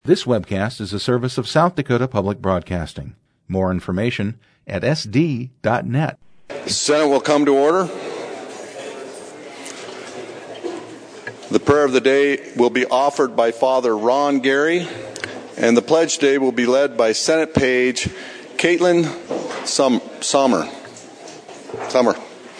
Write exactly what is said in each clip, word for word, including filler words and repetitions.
This webcast is a service of South Dakota Public Broadcasting. More information at s d dot net. The Senate will come to order. The prayer of the day will be offered by Father Ron Gary, and the pledge today will be led by Senate Page Caitlin Sum- Sommer. Summer.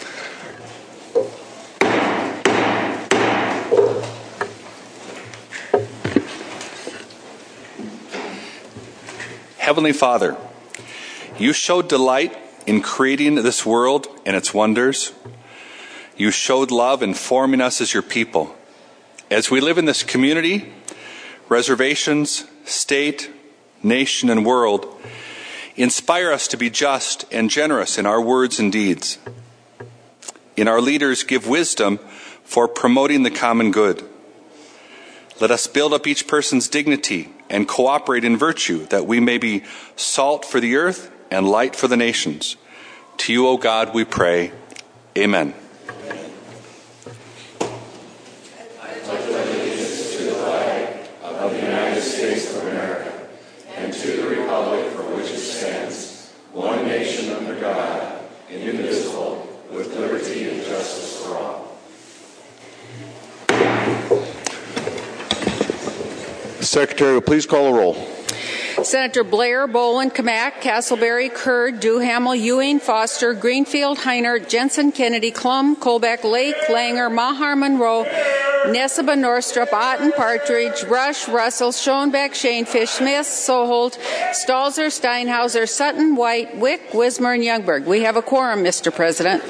Heavenly Father, you showed delight in creating this world and its wonders. You showed love in forming us as your people. As we live in this community, reservations, state, nation, and world, inspire us to be just and generous in our words and deeds. In our leaders, give wisdom for promoting the common good. Let us build up each person's dignity and cooperate in virtue, that we may be salt for the earth and light for the nations. To you, O God, we pray. Amen. I pledge allegiance to the flag of the United States of America and to the republic for which it stands, one nation under God, indivisible, with liberty and justice for all. Secretary, will please call the roll. Senator Blair, Boland, Kamak, Castleberry, Kurd, Duhamel, Ewing, Foster, Greenfield, Heiner, Jensen, Kennedy, Klum, Colbeck, Lake, Langer, Mahar, Monroe, Neseba, Norstrup, Otten, Partridge, Rush, Russell, Schoenbeck, Shanefish, Smith, Soholt, Stalzer, Steinhauser, Sutton, White, Wick, Wismer, and Youngberg. We have a quorum, Mister President.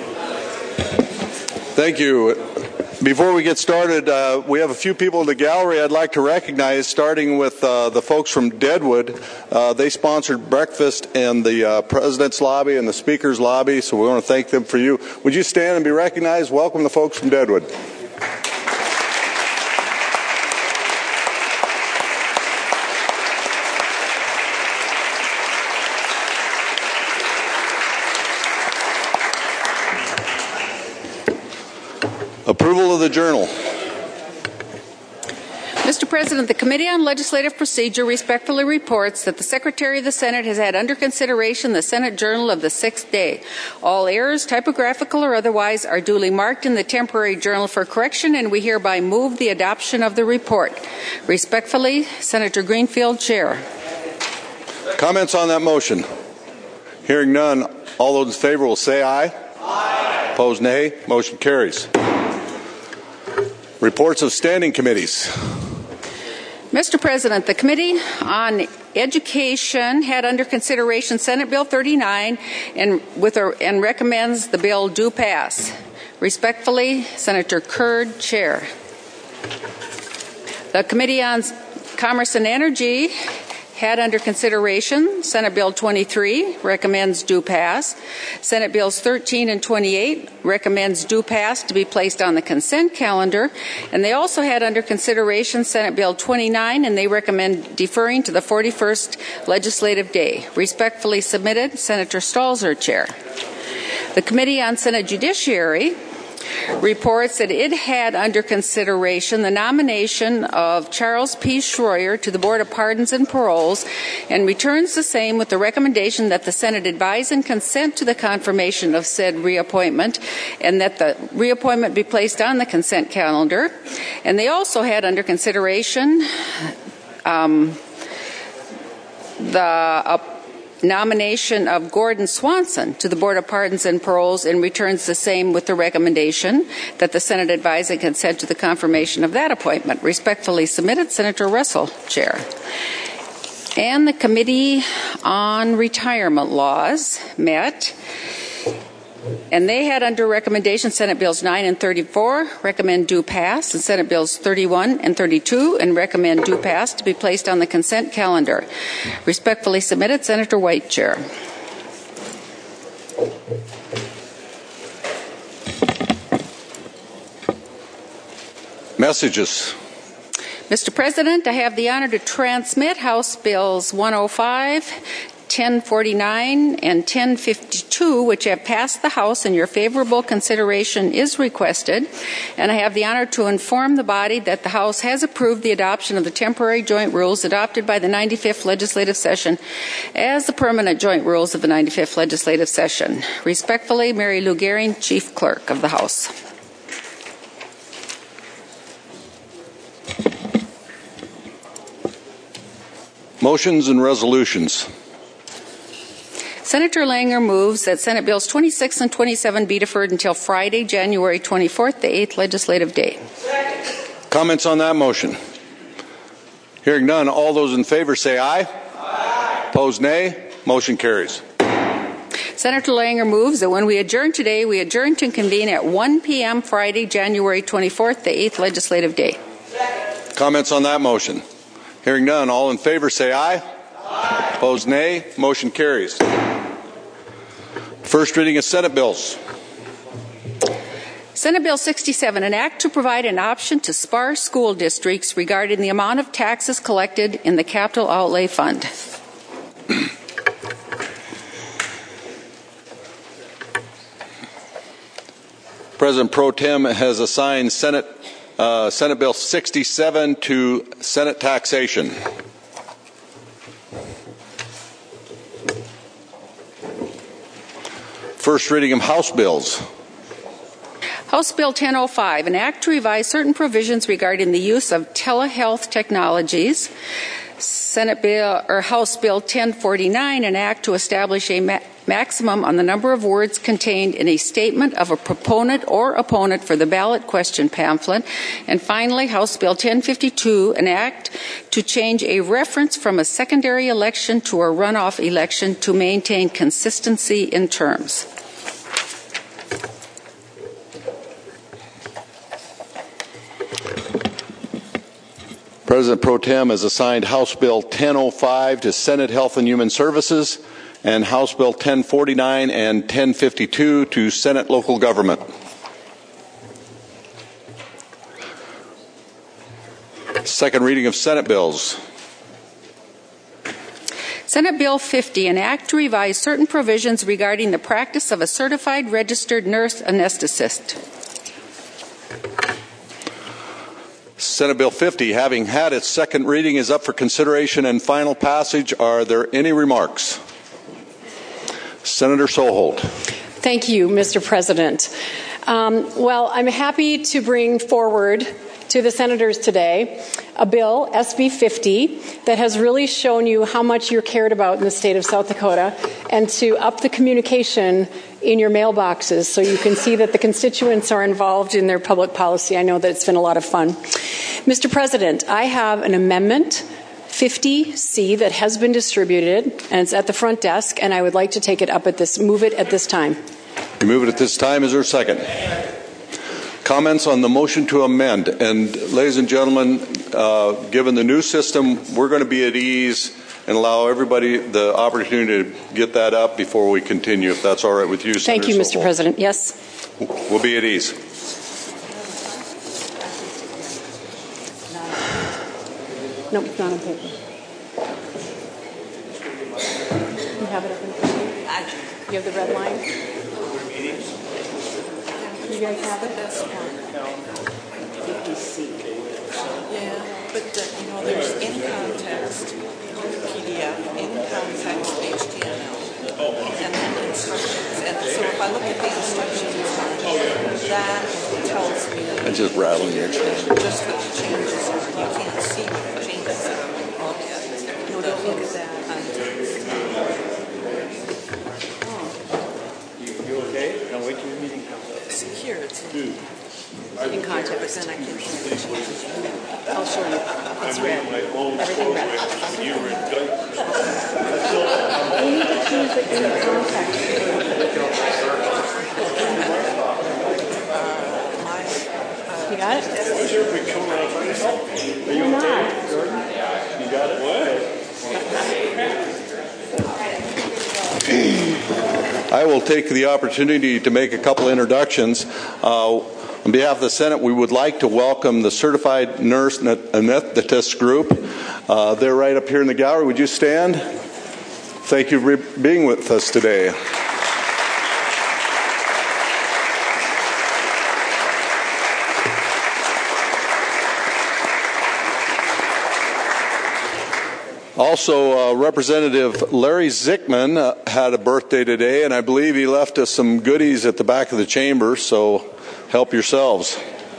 Thank you. Before we get started, uh, we have a few people in the gallery I'd like to recognize, starting with uh, the folks from Deadwood. Uh, they sponsored breakfast in the uh, President's Lobby and the Speaker's Lobby, so we want to thank them for you. Would you stand and be recognized? Welcome the folks from Deadwood. Approval of the journal. Mister President, the Committee on Legislative Procedure respectfully reports that the Secretary of the Senate has had under consideration the Senate Journal of the sixth day. All errors, typographical or otherwise, are duly marked in the temporary journal for correction, and we hereby move the adoption of the report. Respectfully, Senator Greenfield, Chair. Comments on that motion? Hearing none, all those in favor will say aye. Aye. Opposed, nay. Motion carries. Reports of standing committees. Mister President, the Committee on Education had under consideration Senate Bill thirty-nine and, with a, and recommends the bill do pass. Respectfully, Senator Kurd, Chair. The Committee on Commerce and Energy had under consideration Senate Bill twenty-three, recommends do pass. Senate Bills thirteen and twenty-eight recommends do pass to be placed on the consent calendar. And they also had under consideration Senate Bill twenty-nine, and they recommend deferring to the forty-first legislative day. Respectfully submitted, Senator Stalzer, Chair. The Committee on Senate Judiciary reports that it had under consideration the nomination of Charles P. Schroyer to the Board of Pardons and Paroles, and returns the same with the recommendation that the Senate advise and consent to the confirmation of said reappointment, and that the reappointment be placed on the consent calendar. And they also had under consideration um, the uh, nomination of Gordon Swanson to the Board of Pardons and Paroles, and returns the same with the recommendation that the Senate advise and consent to the confirmation of that appointment. Respectfully submitted, Senator Russell, Chair. And the Committee on Retirement Laws met, and they had under recommendation Senate Bills nine and thirty-four, recommend do pass, and Senate Bills thirty-one and thirty-two, and recommend do pass to be placed on the consent calendar. Respectfully submitted, Senator White, Chair. Messages. Mister President, I have the honor to transmit House Bills one oh five, ten forty-nine and ten fifty-two, which have passed the House and your favorable consideration is requested. And I have the honor to inform the body that the House has approved the adoption of the temporary joint rules adopted by the ninety-fifth legislative session as the permanent joint rules of the ninety-fifth legislative session. Respectfully, Mary Lou Gehring, Chief Clerk of the House. Motions and resolutions. Senator Langer moves that Senate Bills twenty-six and twenty-seven be deferred until Friday, January twenty-fourth, the eighth legislative day. Comments on that motion? Hearing none, all those in favor say aye. Aye. Opposed, nay. Motion carries. Senator Langer moves that when we adjourn today, we adjourn to convene at one p.m. Friday, January twenty-fourth, the eighth legislative day. Comments on that motion? Hearing none, all in favor say aye. Aye. Opposed, nay. Motion carries. First reading of Senate bills. Senate Bill sixty-seven, an act to provide an option to sparse school districts regarding the amount of taxes collected in the Capital Outlay Fund. President Pro Tem has assigned Senate uh, Senate Bill sixty-seven to Senate taxation. First reading of House bills. House Bill ten oh five, an act to revise certain provisions regarding the use of telehealth technologies. Senate Bill or House Bill ten forty-nine, an act to establish a ma- maximum on the number of words contained in a statement of a proponent or opponent for the ballot question pamphlet. And finally, House Bill ten fifty-two, an act to change a reference from a secondary election to a runoff election to maintain consistency in terms. President Pro Tem has assigned House Bill ten oh five to Senate Health and Human Services and House Bill ten forty-nine and ten fifty-two to Senate Local Government. Second reading of Senate bills. Senate Bill fifty, an act to revise certain provisions regarding the practice of a certified registered nurse anesthetist. Senate Bill fifty, having had its second reading, is up for consideration and final passage. Are there any remarks? Senator Soholt. Thank you, Mister President. Um, well, I'm happy to bring forward to the senators today a bill, S B fifty, that has really shown you how much you're cared about in the state of South Dakota, and to up the communication in your mailboxes so you can see that the constituents are involved in their public policy. I know that it's been a lot of fun. Mister President, I have an amendment, fifty C, that has been distributed, and it's at the front desk, and I would like to take it up at this, move it at this time. You move it at this time. Is there a second? Comments on the motion to amend. And ladies and gentlemen, uh, given the new system, we're going to be at ease and allow everybody the opportunity to get that up before we continue, if that's all right with you, Senator Thank you, Soholt. Mister President. Yes. We'll be at ease. No, it's not on paper. You have it up in front of you? You have the red line? You guys have it? fifty C. Yeah, but the, you know, there's in context P D F, in context H T M L, and then instructions. And so if I look at the instructions, that tells me I just rattled your just what the changes are. You can't see what the changes are. Okay. No, don't look at that. You okay? Now wait till your meeting comes up. See, here it's in, in context, but then I can see the changes. I'll show you. It's red. Everything red. We need to choose the in context. You got it? You're not. You got it? What? I will take the opportunity to make a couple introductions. Uh, on behalf of the Senate, we would like to welcome the Certified Nurse Anesthetist Group. Uh, they're right up here in the gallery. Would you stand? Thank you for being with us today. Also, uh, Representative Larry Zickman uh, had a birthday today, and I believe he left us some goodies at the back of the chamber, so help yourselves.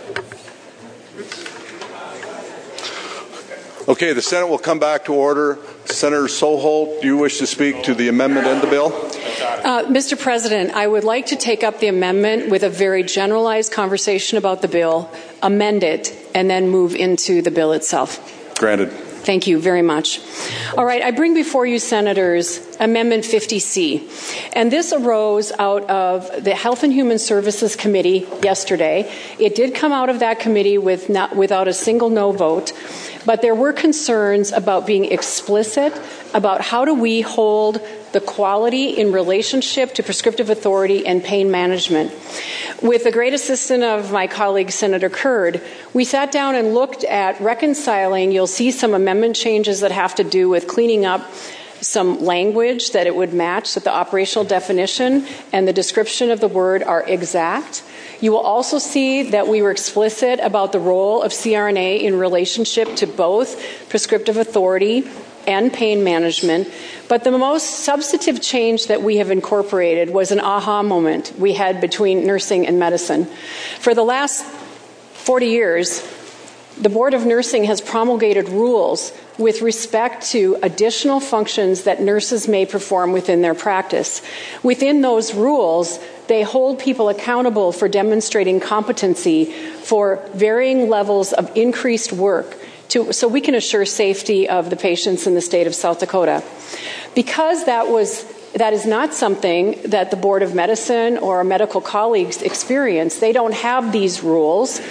Okay, the Senate will come back to order. Senator Soholt, do you wish to speak to the amendment and the bill? Uh, Mister President, I would like to take up the amendment with a very generalized conversation about the bill, amend it, and then move into the bill itself. Granted. Thank you very much. All right, I bring before you, Senators, Amendment fifty C. And this arose out of the Health and Human Services Committee yesterday. It did come out of that committee with not, without a single no vote. But there were concerns about being explicit about how do we hold the quality in relationship to prescriptive authority and pain management. With the great assistance of my colleague, Senator Curd, we sat down and looked at reconciling. You'll see some amendment changes that have to do with cleaning up some language that it would match, that the operational definition and the description of the word are exact. You will also see that we were explicit about the role of C R N A in relationship to both prescriptive authority and pain management. But the most substantive change that we have incorporated was an aha moment we had between nursing and medicine. For the last forty years, the Board of Nursing has promulgated rules with respect to additional functions that nurses may perform within their practice. Within those rules, they hold people accountable for demonstrating competency for varying levels of increased work to, so we can assure safety of the patients in the state of South Dakota. Because that was that is not something that the Board of Medicine or our medical colleagues experience, they don't have these rules.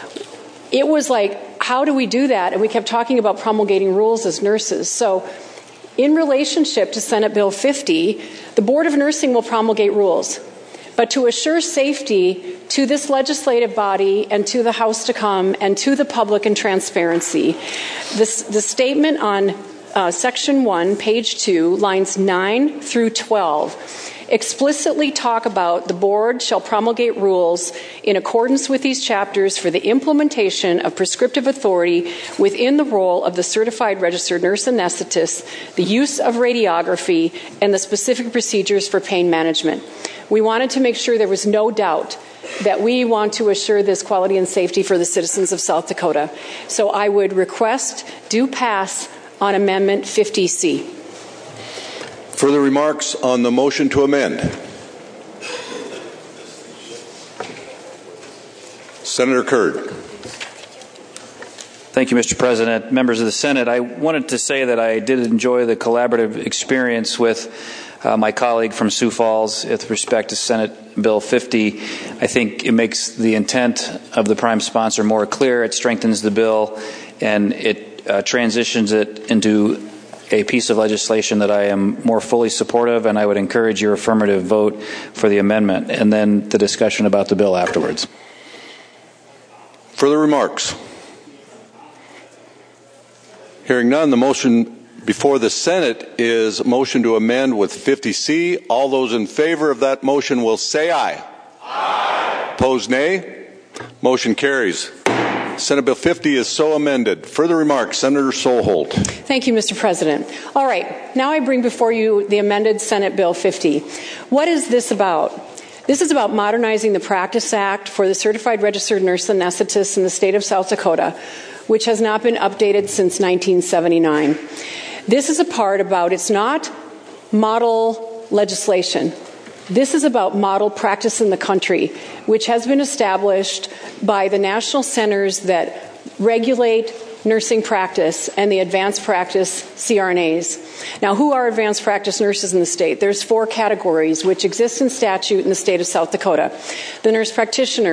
It was like, how do we do that? And we kept talking about promulgating rules as nurses. So in relationship to Senate Bill fifty, the Board of Nursing will promulgate rules. But to assure safety to this legislative body and to the House to come and to the public and transparency, this, the statement on uh, Section one, page two, lines nine through twelve, explicitly talk about the board shall promulgate rules in accordance with these chapters for the implementation of prescriptive authority within the role of the certified registered nurse anesthetist, the use of radiography, and the specific procedures for pain management. We wanted to make sure there was no doubt that we want to assure this quality and safety for the citizens of South Dakota. So I would request do pass on Amendment fifty C. Further remarks on the motion to amend? Senator Curd. Thank you, Mister President. Members of the Senate, I wanted to say that I did enjoy the collaborative experience with uh, my colleague from Sioux Falls with respect to Senate Bill fifty. I think it makes the intent of the prime sponsor more clear. It strengthens the bill, and it uh, transitions it into a piece of legislation that I am more fully supportive, and I would encourage your affirmative vote for the amendment and then the discussion about the bill afterwards. Further remarks? Hearing none, the motion before the Senate is a motion to amend with fifty C. All those in favor of that motion will say aye. Aye. Opposed, nay. Motion carries. Senate Bill fifty is so amended. Further remarks, Senator Soholt. Thank you, Mister President. All right, now I bring before you the amended Senate Bill fifty. What is this about? This is about modernizing the Practice Act for the Certified Registered Nurse Anesthetist in the state of South Dakota, which has not been updated since nineteen seventy-nine. This is a part about, it's not model legislation. This is about model practice in the country, which has been established by the national centers that regulate nursing practice and the advanced practice C R N As. Now, who are advanced practice nurses in the state? There's four categories which exist in statute in the state of South Dakota. The nurse practitioners,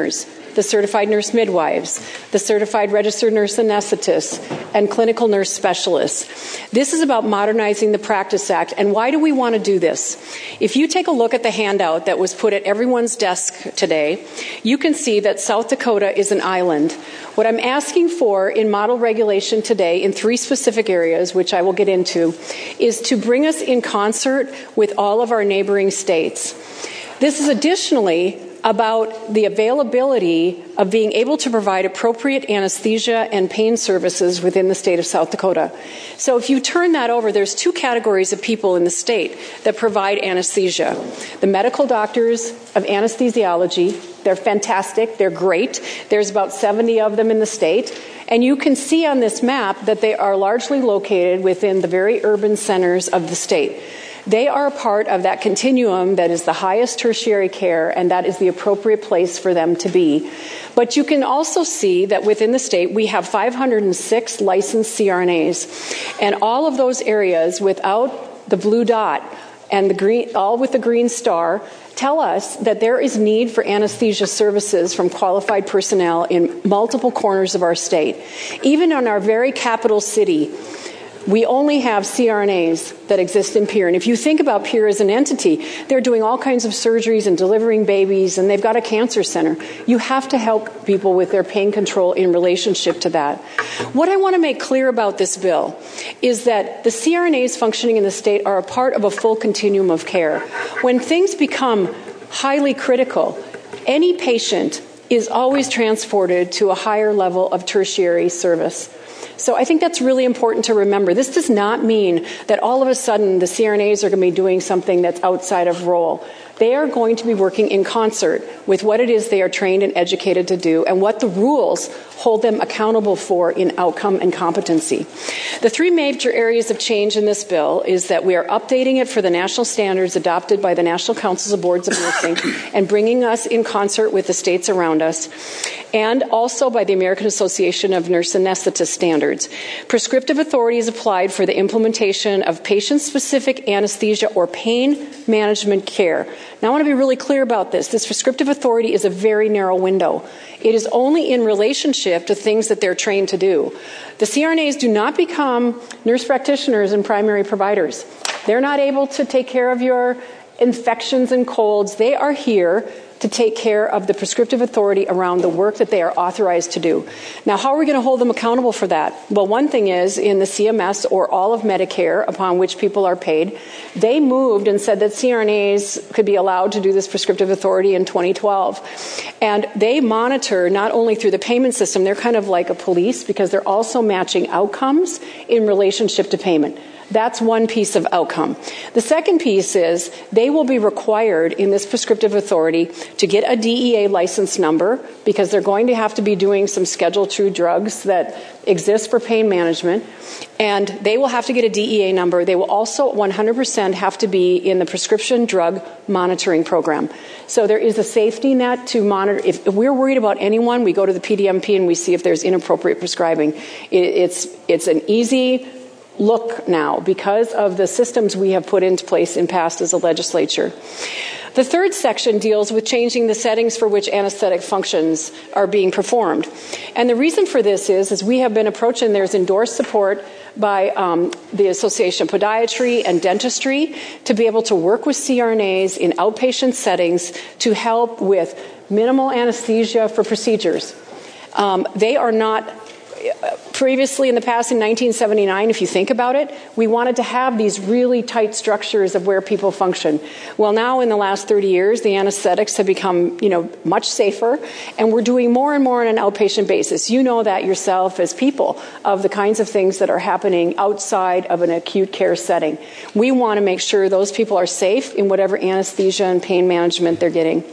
the certified nurse midwives, the certified registered nurse anesthetists, and clinical nurse specialists. This is about modernizing the Practice Act. And why do we want to do this? If you take a look at the handout that was put at everyone's desk today, you can see that South Dakota is an island. What I'm asking for in model regulation today in three specific areas, which I will get into, is to bring us in concert with all of our neighboring states. This is additionally about the availability of being able to provide appropriate anesthesia and pain services within the state of South Dakota. So if you turn that over, there's two categories of people in the state that provide anesthesia. The medical doctors of anesthesiology, they're fantastic, they're great. There's about seventy of them in the state. And you can see on this map that they are largely located within the very urban centers of the state. They are a part of that continuum that is the highest tertiary care, and that is the appropriate place for them to be. But you can also see that within the state, we have five hundred six licensed C R N As. And all of those areas without the blue dot and the green, all with the green star, tell us that there is need for anesthesia services from qualified personnel in multiple corners of our state. Even in our very capital city, we only have C R N As that exist in Pierre. And if you think about Pierre as an entity, they're doing all kinds of surgeries and delivering babies, and they've got a cancer center. You have to help people with their pain control in relationship to that. What I want to make clear about this bill is that the C R N As functioning in the state are a part of a full continuum of care. When things become highly critical, any patient is always transported to a higher level of tertiary service. So I think that's really important to remember. This does not mean that all of a sudden the C R N As are going to be doing something that's outside of role. They are going to be working in concert with what it is they are trained and educated to do and what the rules hold them accountable for in outcome and competency. The three major areas of change in this bill is that we are updating it for the national standards adopted by the National Councils of Boards of Nursing and bringing us in concert with the states around us, and also by the American Association of Nurse Anesthetist standards. Prescriptive authority is applied for the implementation of patient-specific anesthesia or pain management care. Now, I want to be really clear about this. This prescriptive authority is a very narrow window. It is only in relationship to things that they're trained to do. The C R N As do not become nurse practitioners and primary providers. They're not able to take care of your infections and colds. They are here to take care of the prescriptive authority around the work that they are authorized to do. Now, how are we going to hold them accountable for that? Well, one thing is in the C M S or all of Medicare upon which people are paid, they moved and said that C R N As could be allowed to do this prescriptive authority in twenty twelve. And they monitor not only through the payment system, they're kind of like a police because they're also matching outcomes in relationship to payment. That's one piece of outcome. The second piece is they will be required in this prescriptive authority to get a D E A license number because they're going to have to be doing some Schedule two drugs that exist for pain management. And they will have to get a D E A number. They will also one hundred percent have to be in the prescription drug monitoring program. So there is a safety net to monitor. If we're worried about anyone, we go to the P D M P and we see if there's inappropriate prescribing. It's, it's an easy look now because of the systems we have put into place and passed as a legislature. The third section deals with changing the settings for which anesthetic functions are being performed. And the reason for this is, is we have been approaching, there's endorsed support by um, the Association of Podiatry and Dentistry to be able to work with C R N As in outpatient settings to help with minimal anesthesia for procedures. Um, they are not Previously, in the past, in nineteen seventy-nine, if you think about it, we wanted to have these really tight structures of where people function. Well, now in the last thirty years, the anesthetics have become, you know, much safer, and we're doing more and more on an outpatient basis. You know that yourself as people of the kinds of things that are happening outside of an acute care setting. We want to make sure those people are safe in whatever anesthesia and pain management they're getting.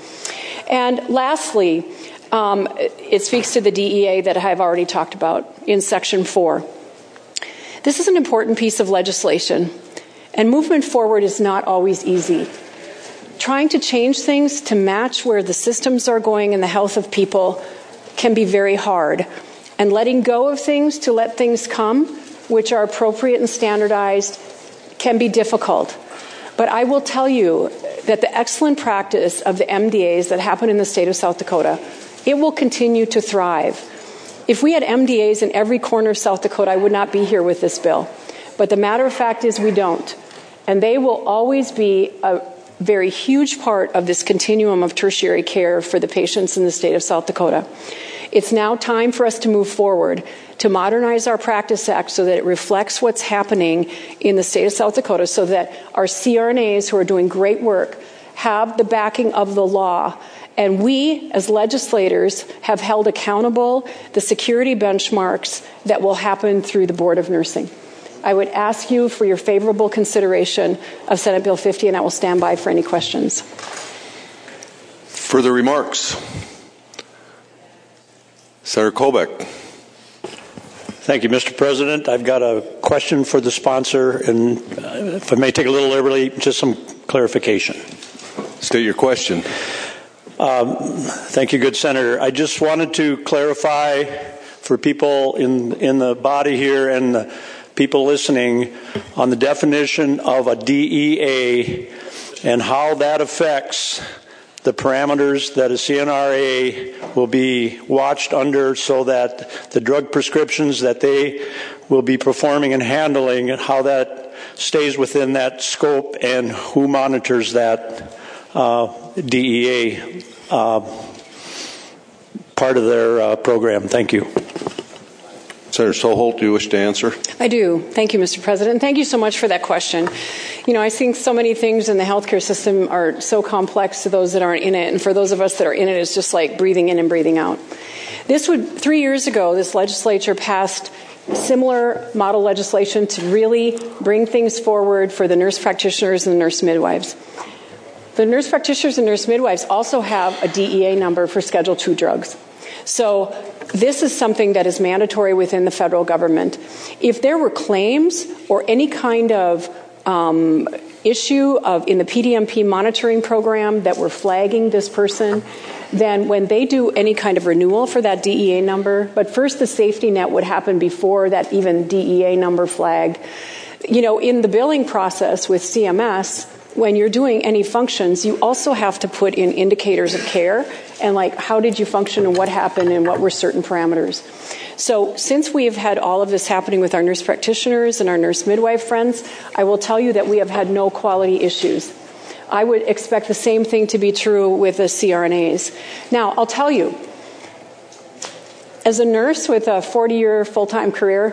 And lastly, Um, it speaks to the D E A that I've already talked about in Section four. This is an important piece of legislation, and movement forward is not always easy. Trying to change things to match where the systems are going and the health of people can be very hard, and letting go of things to let things come, which are appropriate and standardized, can be difficult. But I will tell you that the excellent practice of the M D As that happen in the state of South Dakota It will continue to thrive. If we had M D As in every corner of South Dakota, I would not be here with this bill. But the matter of fact is we don't. And they will always be a very huge part of this continuum of tertiary care for the patients in the state of South Dakota. It's now time for us to move forward to modernize our Practice Act so that it reflects what's happening in the state of South Dakota, so that our C R N As who are doing great work have the backing of the law. And we, as legislators, have held accountable the security benchmarks that will happen through the Board of Nursing. I would ask you for your favorable consideration of Senate Bill fifty, and I will stand by for any questions. Further remarks? Senator Kolbeck. Thank you, Mister President. I've got a question for the sponsor, and if I may take a little liberty, just some clarification. State your question. Um, thank you, good Senator. I just wanted to clarify for people in in the body here and the people listening on the definition of a D E A and how that affects the parameters that a C N R A will be watched under, so that the drug prescriptions that they will be performing and handling, and how that stays within that scope, and who monitors that uh, D E A uh, part of their uh, program. Thank you. Senator Soholt, do you wish to answer? I do. Thank you, Mister President. And thank you so much for that question. You know, I think so many things in the healthcare system are so complex to those that aren't in it. And for those of us that are in it, it's just like breathing in and breathing out. This would, three years ago, this legislature passed similar model legislation to really bring things forward for the nurse practitioners and the nurse midwives. The nurse practitioners and nurse midwives also have a D E A number for Schedule two drugs. So this is something that is mandatory within the federal government. If there were claims or any kind of um, issue of in the P D M P monitoring program that were flagging this person, then when they do any kind of renewal for that D E A number, but first the safety net would happen before that even D E A number flagged. You know, in the billing process with C M S, when you're doing any functions, you also have to put in indicators of care and like how did you function and what happened and what were certain parameters. So since we have had all of this happening with our nurse practitioners and our nurse midwife friends, I will tell you that we have had no quality issues. I would expect the same thing to be true with the C R N As. Now, I'll tell you, as a nurse with a forty-year full-time career,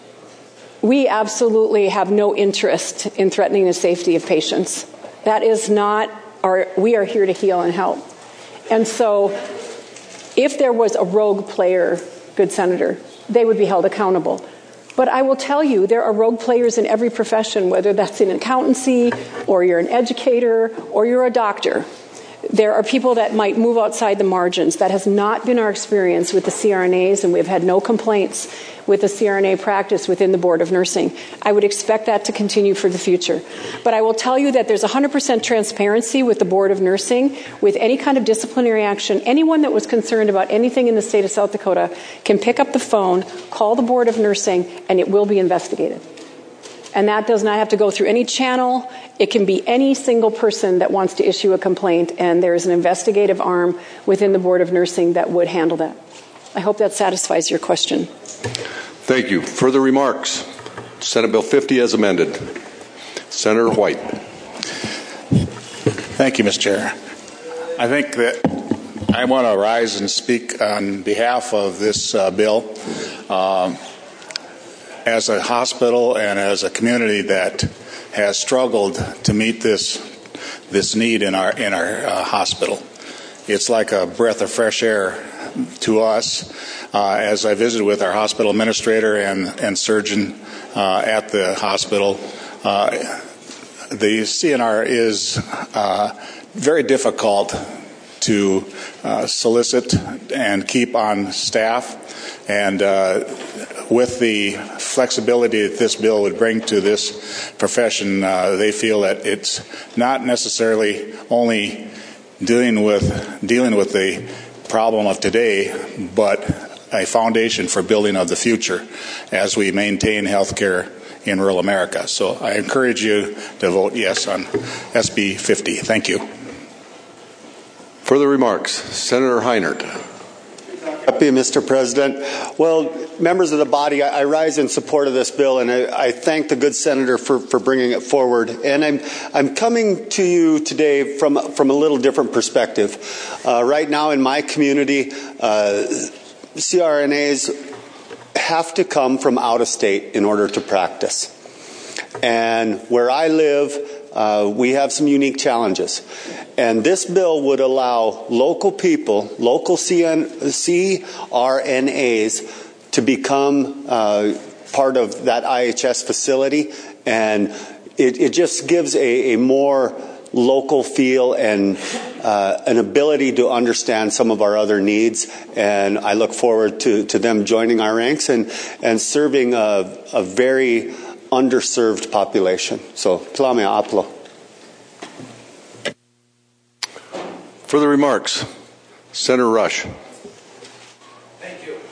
we absolutely have no interest in threatening the safety of patients. That is not our, we are here to heal and help. And so if there was a rogue player, good Senator, they would be held accountable. But I will tell you, there are rogue players in every profession, whether that's in accountancy, or you're an educator, or you're a doctor. There are people that might move outside the margins. That has not been our experience with the C R N As, and we've had no complaints with the C R N A practice within the Board of Nursing. I would expect that to continue for the future. But I will tell you that there's one hundred percent transparency with the Board of Nursing. With any kind of disciplinary action, anyone that was concerned about anything in the state of South Dakota can pick up the phone, call the Board of Nursing, and it will be investigated. And that does not have to go through any channel. It can be any single person that wants to issue a complaint, and there is an investigative arm within the Board of Nursing that would handle that. I hope that satisfies your question. Thank you. Further remarks? Senate Bill fifty as amended. Senator White. Thank you, Mister Chair. I think that I want to rise and speak on behalf of this uh, bill. Um, as a hospital and as a community that has struggled to meet this this need in our in our uh, hospital, it's like a breath of fresh air to us. Uh, as I visited with our hospital administrator and and surgeon uh, at the hospital, uh, the C N R is uh, very difficult to uh, solicit and keep on staff. And uh, with the flexibility that this bill would bring to this profession, uh, they feel that it's not necessarily only dealing with dealing with the problem of today, but a foundation for building of the future as we maintain health care in rural America. So I encourage you to vote yes on S B fifty. Thank you. Further remarks? Senator Heinert. Happy, Mister President. Well, members of the body, I, I rise in support of this bill, and I, I thank the good senator for, for bringing it forward. And I'm I'm coming to you today from from a little different perspective. Uh, right now, in my community, uh, C R N As have to come from out of state in order to practice. And where I live, uh, we have some unique challenges. And this bill would allow local people, local C R N As, to become uh, part of that I H S facility. And it, it just gives a, a more local feel and uh, an ability to understand some of our other needs. And I look forward to, to them joining our ranks and, and serving a, a very underserved population. So, Tlame Aplo. Further remarks? Senator Rush. Thank you.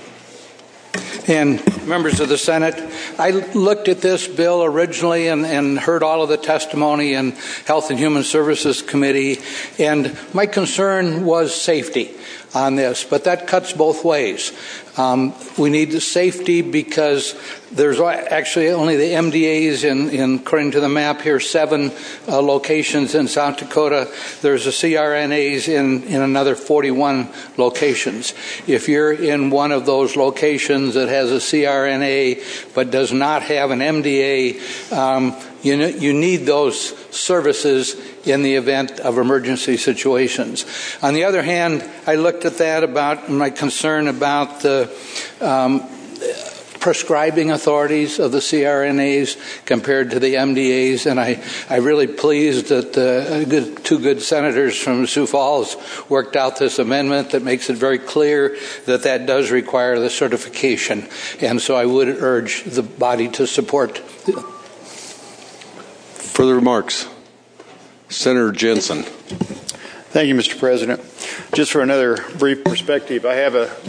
And members of the Senate, I looked at this bill originally and, and heard all of the testimony in Health and Human Services Committee, and my concern was safety on this, but that cuts both ways. Um, we need the safety because there's actually only the M D As in, in according to the map here, seven uh, locations in South Dakota. There's a C R N As in, in another forty-one locations. If you're in one of those locations that has a C R N A but does not have an M D A, um, you, you need those services in the event of emergency situations. On the other hand, I looked at that about my concern about the um, prescribing authorities of the C R N As compared to the M D As, and I, I'm really pleased that the good, two good senators from Sioux Falls worked out this amendment that makes it very clear that that does require the certification, and so I would urge the body to support. Further remarks? Senator Jensen. Thank you, Mister President. Just for another brief perspective, I have a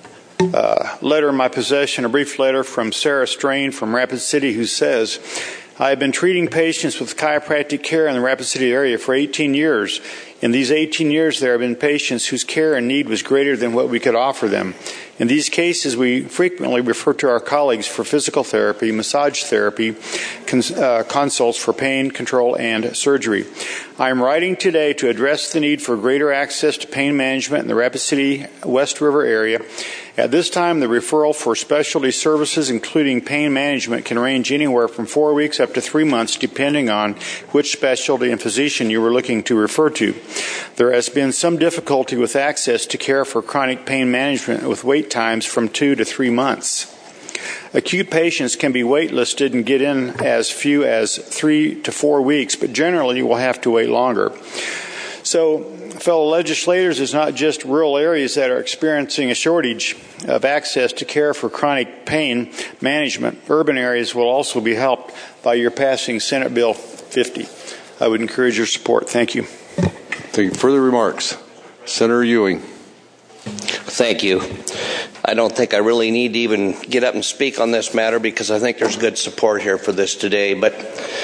uh, letter in my possession, a brief letter from Sarah Strain from Rapid City, who says, I have been treating patients with chiropractic care in the Rapid City area for eighteen years. In these eighteen years, there have been patients whose care and need was greater than what we could offer them. In these cases, we frequently refer to our colleagues for physical therapy, massage therapy, cons- uh, consults for pain control, and surgery. I am writing today to address the need for greater access to pain management in the Rapid City West River area. At this time, the referral for specialty services, including pain management, can range anywhere from four weeks up to three months, depending on which specialty and physician you were looking to refer to. There has been some difficulty with access to care for chronic pain management, with wait times from two to three months. Acute patients can be waitlisted and get in as few as three to four weeks, but generally you will have to wait longer. So, fellow legislators, it's not just rural areas that are experiencing a shortage of access to care for chronic pain management. Urban areas will also be helped by your passing Senate Bill fifty. I would encourage your support. Thank you. Thank you. Further remarks? Senator Ewing. Thank you. I don't think I really need to even get up and speak on this matter because I think there's good support here for this today. But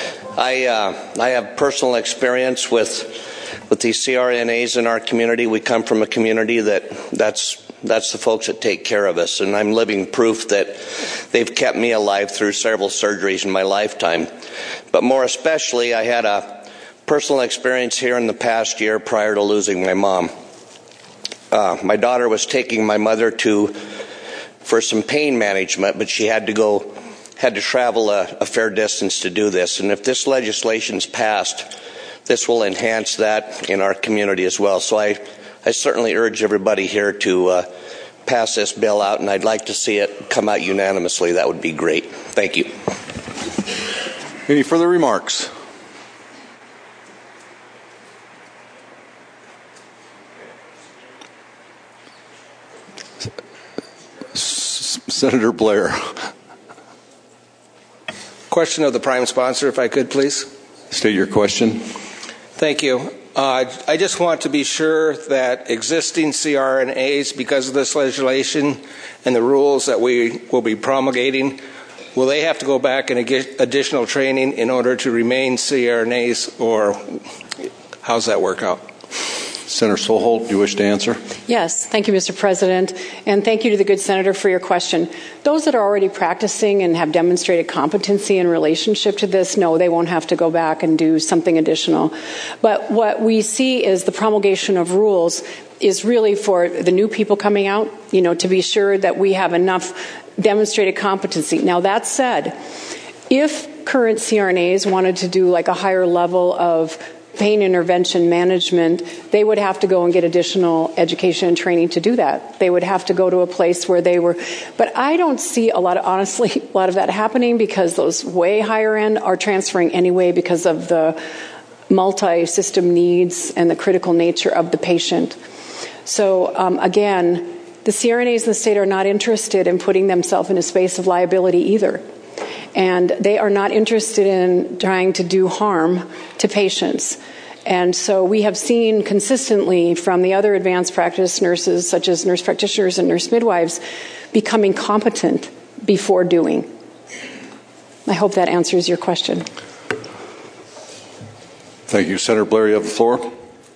I uh, I have personal experience with with these C R N As in our community. We come from a community that that's that's the folks that take care of us, and I'm living proof that they've kept me alive through several surgeries in my lifetime. But more especially, I had a personal experience here in the past year prior to losing my mom. Uh, my daughter was taking my mother to for some pain management, but she had to go, had to travel a, a fair distance to do this. And if this legislation's passed, this will enhance that in our community as well. So I, I certainly urge everybody here to uh, pass this bill out, and I'd like to see it come out unanimously. That would be great. Thank you. Any further remarks? Senator Blair. Question of the prime sponsor, if I could, please. State your question. Thank you. Uh, I just want to be sure that existing C R N As, because of this legislation and the rules that we will be promulgating, will they have to go back and get additional training in order to remain C R N As, or how's that work out? Senator Soholt, do you wish to answer? Yes, thank you, Mister President, and thank you to the good senator for your question. Those that are already practicing and have demonstrated competency in relationship to this, no, they won't have to go back and do something additional. But what we see is the promulgation of rules is really for the new people coming out, you know, to be sure that we have enough demonstrated competency. Now, that said, if current C R N As wanted to do like a higher level of pain intervention management, they would have to go and get additional education and training to do that. They would have to go to a place where they were, but I don't see a lot of, honestly, a lot of that happening because those way higher end are transferring anyway because of the multi-system needs and the critical nature of the patient. So um, again, the C R N As in the state are not interested in putting themselves in a space of liability either. And they are not interested in trying to do harm to patients. And so we have seen consistently from the other advanced practice nurses, such as nurse practitioners and nurse midwives, becoming competent before doing. I hope that answers your question. Thank you. Senator Blair, you have the floor.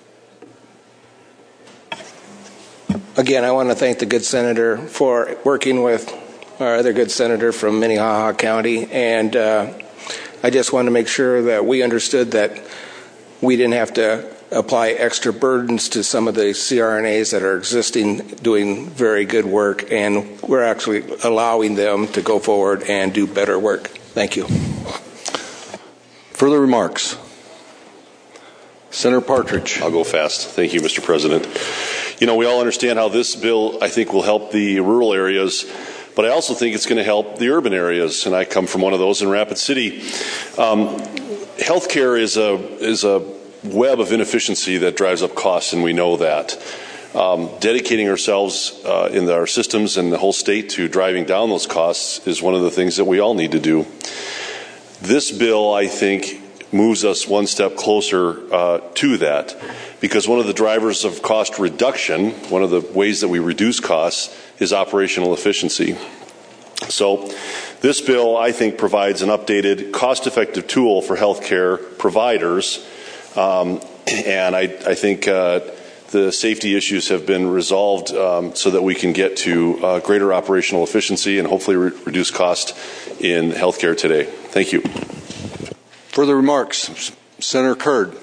Again, I want to thank the good senator for working with our other good senator from Minnehaha County, and uh, I just want to make sure that we understood that we didn't have to apply extra burdens to some of the C R N As that are existing, doing very good work, and we're actually allowing them to go forward and do better work. Thank you. Further remarks? Senator Partridge. I'll go fast. Thank you, Mister President. You know, we all understand how this bill, I think, will help the rural areas, but I also think it's going to help the urban areas, and I come from one of those in Rapid City. Um, healthcare is a is a web of inefficiency that drives up costs, and we know that. Um, dedicating ourselves uh, in our systems and the whole state to driving down those costs is one of the things that we all need to do. This bill, I think, moves us one step closer uh, to that, because one of the drivers of cost reduction, one of the ways that we reduce costs, is operational efficiency. So this bill, I think, provides an updated, cost-effective tool for healthcare providers, um, and I, I think uh, the safety issues have been resolved um, so that we can get to uh, greater operational efficiency and hopefully re- reduce cost in healthcare today. Thank you. Further remarks? Senator Curd.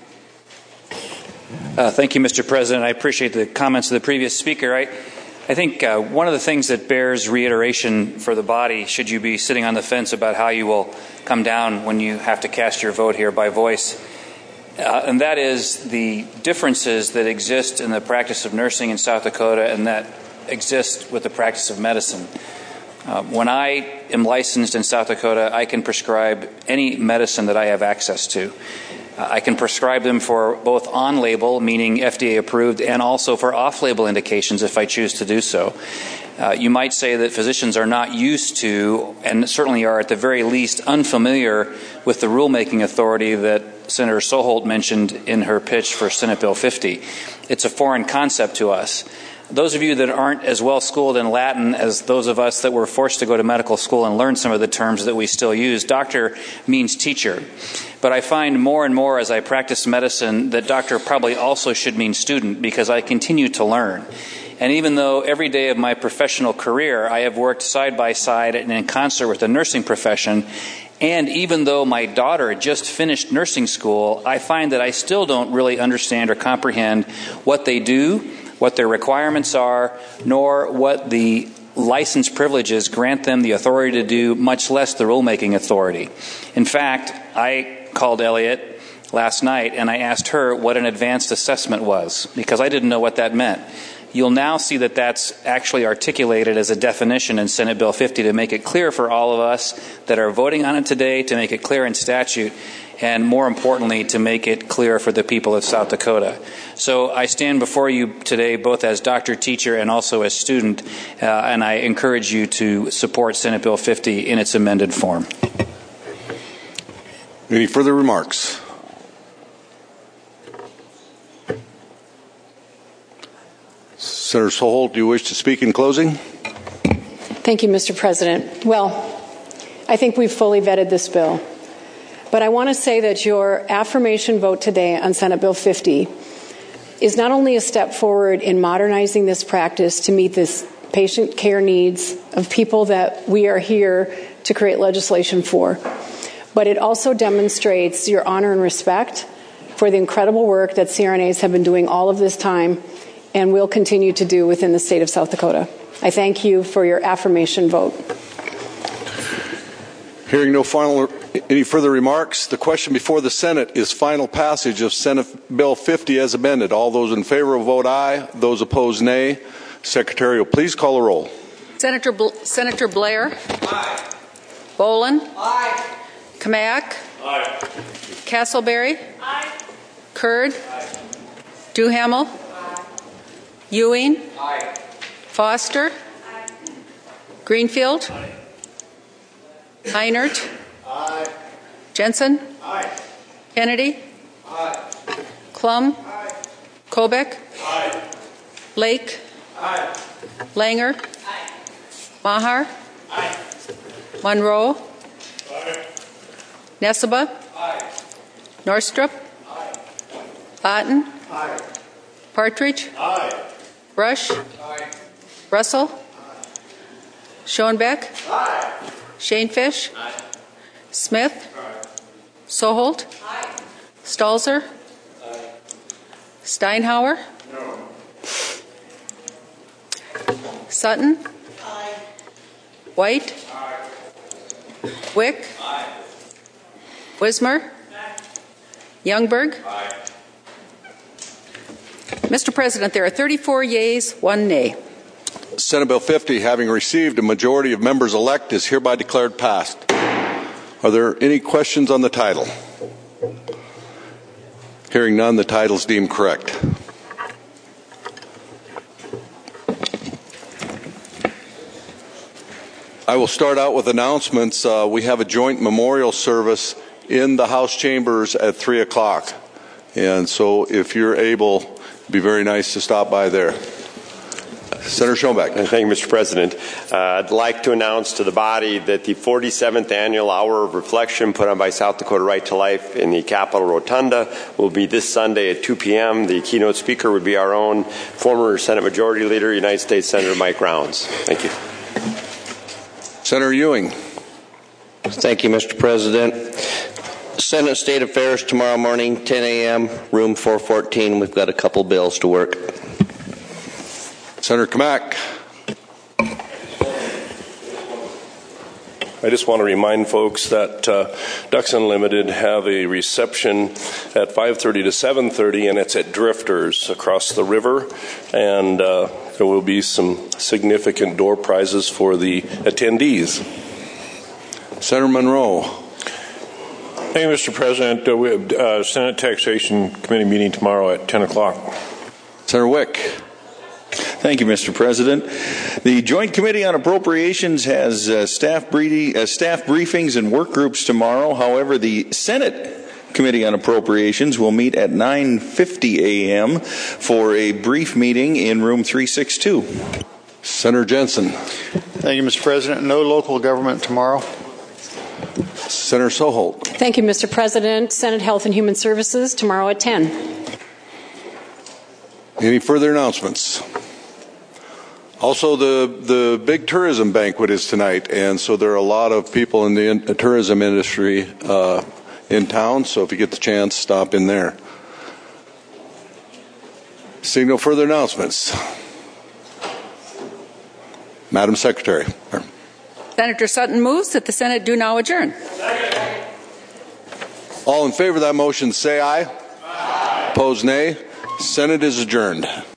Uh, thank you, Mister President. I appreciate the comments of the previous speaker. I, I think uh, one of the things that bears reiteration for the body, should you be sitting on the fence about how you will come down when you have to cast your vote here by voice, uh, and that is the differences that exist in the practice of nursing in South Dakota and that exist with the practice of medicine. Uh, when I am licensed in South Dakota, I can prescribe any medicine that I have access to. Uh, I can prescribe them for both on-label, meaning F D A approved, and also for off-label indications if I choose to do so. Uh, you might say that physicians are not used to, and certainly are at the very least unfamiliar with the rulemaking authority that Senator Soholt mentioned in her pitch for Senate Bill fifty. It's a foreign concept to us. Those of you that aren't as well schooled in Latin as those of us that were forced to go to medical school and learn some of the terms that we still use, doctor means teacher. But I find more and more as I practice medicine that doctor probably also should mean student, because I continue to learn. And even though every day of my professional career I have worked side by side and in concert with the nursing profession, and even though my daughter just finished nursing school, I find that I still don't really understand or comprehend what they do, what their requirements are, nor what the license privileges grant them the authority to do, much less the rulemaking authority. In fact, I called Elliot last night and I asked her what an advanced assessment was, because I didn't know what that meant. You'll now see that that's actually articulated as a definition in Senate Bill fifty to make it clear for all of us that are voting on it today, to make it clear in statute, and more importantly, to make it clear for the people of South Dakota. So I stand before you today both as doctor, teacher, and also as student, uh, and I encourage you to support Senate Bill fifty in its amended form. Any further remarks? Senator Soholt, do you wish to speak in closing? Thank you, Mister President. Well, I think we've fully vetted this bill. But I want to say that your affirmation vote today on Senate Bill fifty is not only a step forward in modernizing this practice to meet this patient care needs of people that we are here to create legislation for, but it also demonstrates your honor and respect for the incredible work that C R N As have been doing all of this time and will continue to do within the state of South Dakota. I thank you for your affirmation vote. Hearing no final, any further remarks, the question before the Senate is final passage of Senate Bill fifty as amended. All those in favor will vote aye. Those opposed, nay. Secretary will please call the roll. Senator Bl- Senator Blair. Aye. Bolin. Aye. Kamak. Aye. Castleberry. Aye. Curd. Aye. Duhamel. Aye. Ewing. Aye. Foster. Aye. Greenfield. Aye. Heinert. Aye. Jensen. Aye. Kennedy. Aye. Klum. Aye. Kobek. Aye. Lake. Aye. Langer. Aye. Maher. Aye. Monroe. Aye. Neseba. Aye. Norstrup. Aye. Otten. Aye. Partridge. Aye. Rush. Aye. Russell. Schoenbeck. Aye. Shanefish. Aye. Smith. Aye. Soholt. Aye. Stalzer. Aye. Steinhauer. No. Sutton. Aye. White. Aye. Wick. Aye. Wismer. Aye. Youngberg. Aye. Mister President, there are thirty-four yeas, one nay. Senate Bill fifty, having received a majority of members elect, is hereby declared passed. Are there any questions on the title? Hearing none, the title is deemed correct. I will start out with announcements. Uh, we have a joint memorial service in the House chambers at three o'clock. And so if you're able, it'd be very nice to stop by there. Senator Schoenbeck. Thank you, Mister President. Uh, I'd like to announce to the body that the forty-seventh Annual Hour of Reflection put on by South Dakota Right to Life in the Capitol Rotunda will be this Sunday at two p.m. The keynote speaker would be our own former Senate Majority Leader, United States Senator Mike Rounds. Thank you. Senator Ewing. Thank you, Mister President. Senate State Affairs tomorrow morning, ten a.m., room four fourteen. We've got a couple bills to work. Senator Kamak. I just want to remind folks that uh, Ducks Unlimited have a reception at five thirty to seven thirty, and it's at Drifters across the river. And uh, there will be some significant door prizes for the attendees. Senator Monroe. Thank you, Mister President. Uh, we have uh, Senate Taxation Committee meeting tomorrow at ten o'clock. Senator Wick. Thank you, Mister President. The Joint Committee on Appropriations has uh, staff, bre- uh, staff briefings and work groups tomorrow. However, the Senate Committee on Appropriations will meet at nine fifty a.m. for a brief meeting in room three sixty-two. Senator Jensen. Thank you, Mister President. No local government tomorrow. Senator Soholt. Thank you, Mister President. Senate Health and Human Services tomorrow at ten. Any further announcements? Also, the, the big tourism banquet is tonight, and so there are a lot of people in the in, tourism industry uh, in town, so if you get the chance, stop in there. Seeing no further announcements. Madam Secretary. Senator Sutton moves that the Senate do now adjourn. All in favor of that motion say aye. Aye. Opposed nay. Senate is adjourned.